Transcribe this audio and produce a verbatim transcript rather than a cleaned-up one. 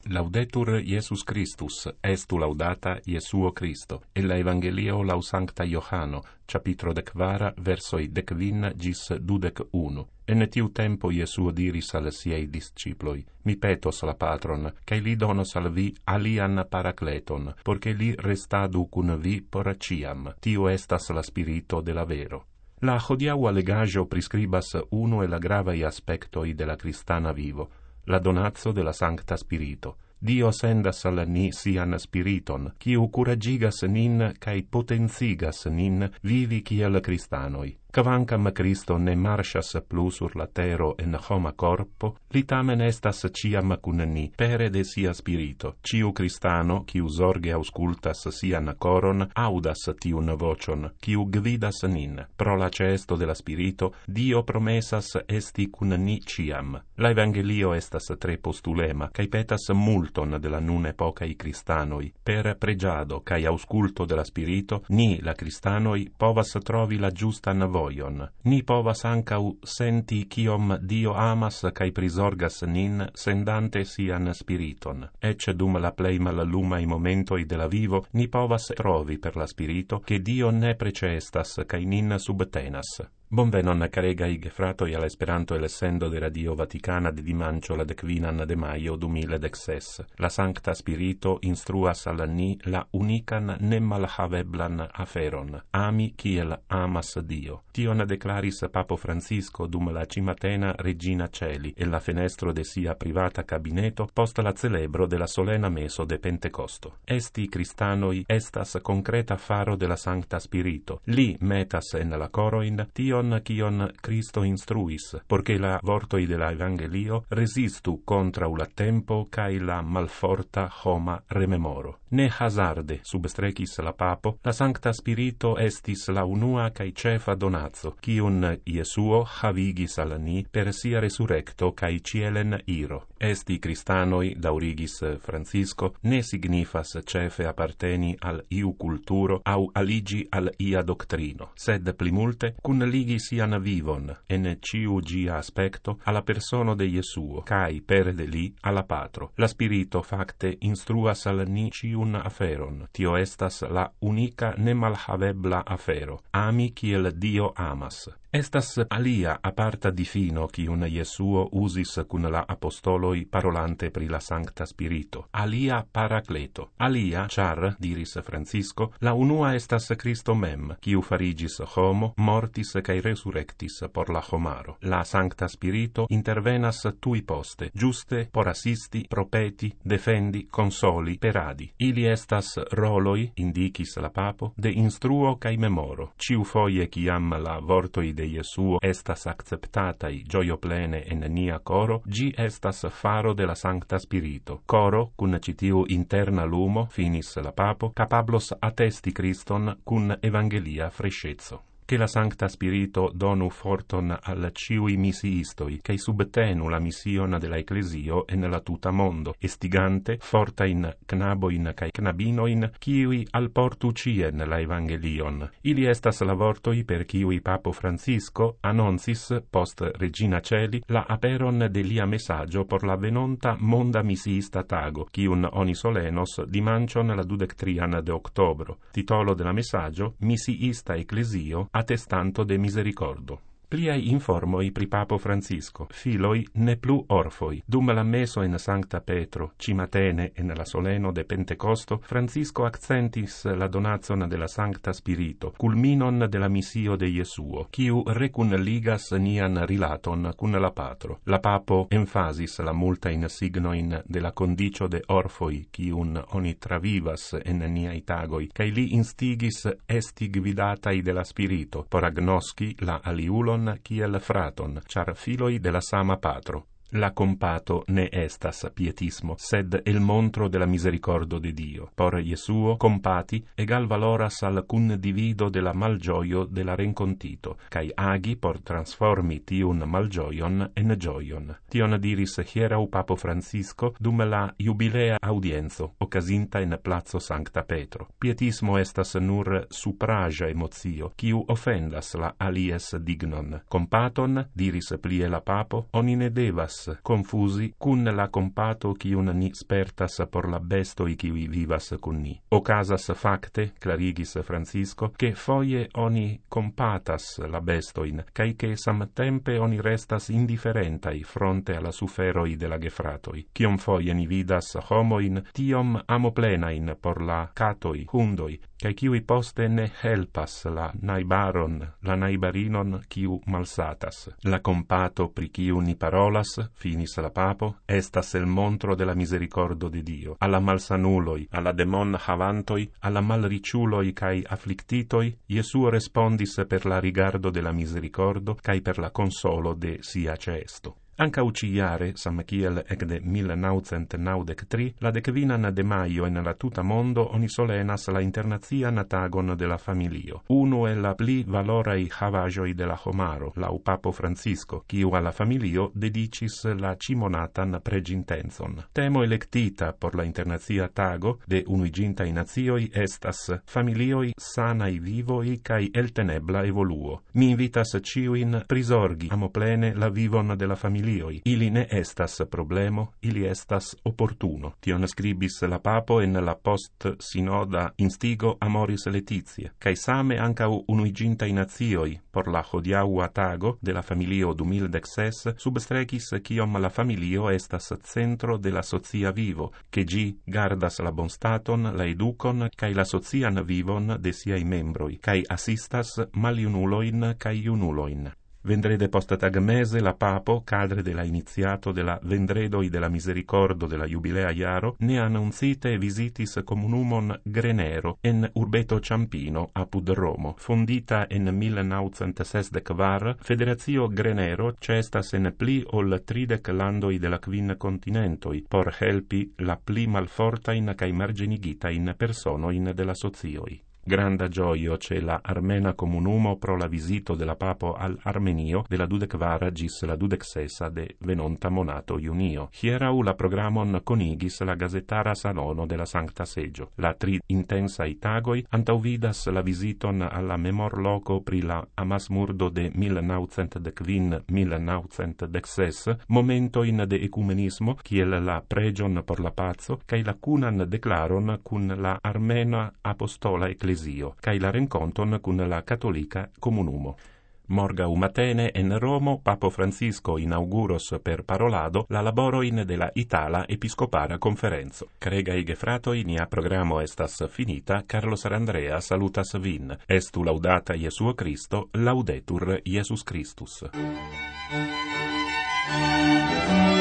Laudetur Iesus Christus, estu laudata Iesuo Christo, e la Evangelio lau Sancta Johano, capitro decvara, versoi decvin gis dudec unu. En tiu tempo Iesuo diris al siei disciploi, mi petos la patron, cae li donos al vi alian paracleton, porce li restadu cun vi por ciam, tiu estas la spirito de la vero. La hodiaua legajo prescribas uno e la gravai aspectoi de la cristana vivo, la donazzo de la Sancta Spirito. Dio sendas al ni sian spiriton, quiu curagigas nin cae potenzigas nin vivi kiel cristanoi. Quancam Christo ne marchas plus sur la tero en homa corpo, li tamen estas ciam cun ni, pere de sia spirito. Ciu cristano, quiu zorge auscultas sian coron, audas tiun vocion, quiu gvidas nin. Pro la cesto de la spirito, Dio promesas esti cun ni ciam. La Evangelio estas tre postulema, cae petas multon de la nun epocai cristanoi. Per pregiado cae ausculto de la spirito, ni, la cristanoi, povas trovi la giustan voce. Ni povas ancau senti ciom Dio amas cae prisorgas nin sendante sian spiriton. Ecce dum la plei malallumai momentoi de la vivo, ni povas trovi per la spirito che Dio ne precestas cae nin subtenas. Bonvenon caregai gefratoi all'Esperanto e l'essendo de Radio Vaticana de dimancio la decvinan de maio duemiladexes. La Sancta Spirito instruas al ni la unican nemmalhaveblan aferon, ami kiel amas Dio. Tion declaris Papo Francisco dum la cimatena Regina Celi e la fenestro de sia privata cabineto post la celebro de la solena meso de Pentecosto. Esti cristanoi estas concreta faro de la Sancta Spirito. Li metas en la coroin tion cion Cristo instruis, porche la vortoi de la Evangelio resistu contra la tempo cae la malforta homa rememoro. Ne hazarde, substrecis la Papo, la Sancta Spirito estis la unua cae cefa donazzo, cium Iesuo havigis al ni per sia resurrecto cae cielen iro. Esti cristanoi, daurigis Francisco, ne signifas cefe apparteni al iu culturo au aligi al ia doctrino, sed plimulte cun ligi sian vivon, en ciu gia aspecto, alla persona de Iesuo, cae per de li alla Patro. La Spirito facte instruas al ni ciun aferon, tio estas la unica nemalhavebla afero, ami kiel Dio amas. Estas alia aparta difino cium Iesuo usis cun la apostoloi parolante pri la Sancta Spirito. Alia paracleto. Alia, char, diris Francisco, la unua estas Christo mem, quiu farigis homo, mortis cae resurrectis por la homaro. La Sancta Spirito intervenas tui poste, giuste por assisti, propeti, defendi, consoli, peradi. Ili estas roloi, indicis la Papo, de instruo cae memoro. Ciu foie ciam la vortoi de Iesuo estas acceptatai gioio plene en nia coro, gi estas faro de la Sancta Spirito. Coro, cun citiu interna lumo, finis la Papo, capablos attesti Christon cun evangelia frescezzo. Che la Sancta Spirito donu forton al ciui missiistoi, cae subtenu la mission de la Ecclesio en la tuta mondo, estigante fortain knaboin cae knabinoin, ciui alportu cien la Evangelion. Ili estas la vortoi per ciui Papo Francisco annoncis, post Regina Celi, la aperon de lia messaggio por la venonta monda missiista tago, cium oni solenos dimancion la dudectrian de octobro. Titolo de la messaggio, Missiista Ecclesio, attestanto de misericordo. Pliai informoi pri Papo Francisco, filoi ne plu orfoi. Dum la meso in Sancta Petro, cimatene en la soleno de Pentecosto, Francisco accentis la donazion de la Sancta Spirito, culminon de la missio de Iesuo, quiu recunligas nian rilaton cun la Patro. La Papo emphasis la multa in signoin de la condicio de orfoi, quiun oni travivas en niai tagoi, cae li instigis esti gvidatai de la Spirito, por agnosci la aliulon kiel fraton, char filoi de la sama Patro. La compato ne estas pietismo, sed el montro de la misericordo de Dio. Por Iesuo, compati egal valoras al cun divido de la malgioio de la rencontito, cae agi por transformi tiun malgioion en gioion. Tion diris hierau Papo Francisco dum la jubilea audienzo, occasinta in Plazo Sancta Petro. Pietismo estas nur supraja emotio, quiu offendas la alies dignon. Compaton, diris plie la Papo, oni ne devas vidas, confusi cun la compato quiun ni spertas por la bestoi qui vivas cun ni. Ocasas facte, clarigis Francisco, che foie oni compatas la bestoin, cae che samtempe oni restas indifferentai fronte alla suferoi de la gefratoi. Cion foie ni vidas homoin, tiom amoplenain por la catoi, hundoi, cae ciui poste ne helpas la naibaron, la naibarinon ciu malsatas. La compato pri ciu ni parolas, finis la papo, estas el montro de la misericordo de Dio. Alla malsanuloi, alla demon havantoi, alla malriciuloi cae afflictitoi, Iesuo respondis per la rigardo de la misericordo, cae per la consolo de sia cesto. Anca uciiare, sam kiel ec de mil naucent naudec tri, la decvinan de maio en la tuta mondo oni solenas la internazian tagon de la familio. Uno e la pli valorei havagioi de la homaro, lau Papo Francisco, quiu alla familio dedicis la cimonatan pregintenzon. Temo electita por la internazia tago de unuigintai nazioi estas familioi sanai vivoi cae eltenebla evoluo. Mi invitas ciuin prisorgi amoplene la vivon de la familio. Ili ne estas problemo, ili estas opportuno. Tion scribis la papo en la post-sinoda instigo Amoris Laetitia, cae same ancau unuigintai nazioi por la hodiaua tago de la familio du mil dexes substrecis ciom la familio estas centro de la socia vivo, che gi gardas la bonstaton, la educon, cae la socian vivon de siai membroi, cae assistas maliunuloin cae iunuloin. Vendrede post tag mese la papo, cadre de la iniziato de la Vendredoi de la Misericordo de la Jubilea Iaro, ne annuncite visitis comunumon Grenero en urbeto Ciampino apud Romo. Fondita en mil naucent sesdec-kvar, Federatio Grenero cestas en pli ol tridec landoi de la quin continentoi, por helpi la pli malfortain cae marginigitain personoin de la socioi. Granda gioio c'è la armena comunumo pro la visito della papo al Armenio de la dudec-vara gis la dudec-sesa de venonta monato junio. Hierau la programon conigis la gazetara salono de la Sancta Segio. La tri intensai tagoi antauvidas la visiton alla memor loco pri la amasmurdo de mil naucent decquin mil naucent dexes, momentoin de ecumenismo, kiel la pregion por la pazzo, cae la cunan declaron cun la armena apostola ecclesia, cae la renconton cun la cattolica comunumo. Morgau matene en Romo, Papo Francisco inauguros per parolado la laboroin de la Itala Episcopara Conferenzo. Caregai gefratoi, nia programo estas finita, Carlos Arandrea salutas vin. Estu laudata Iesuo Christo, laudetur Iesus Christus.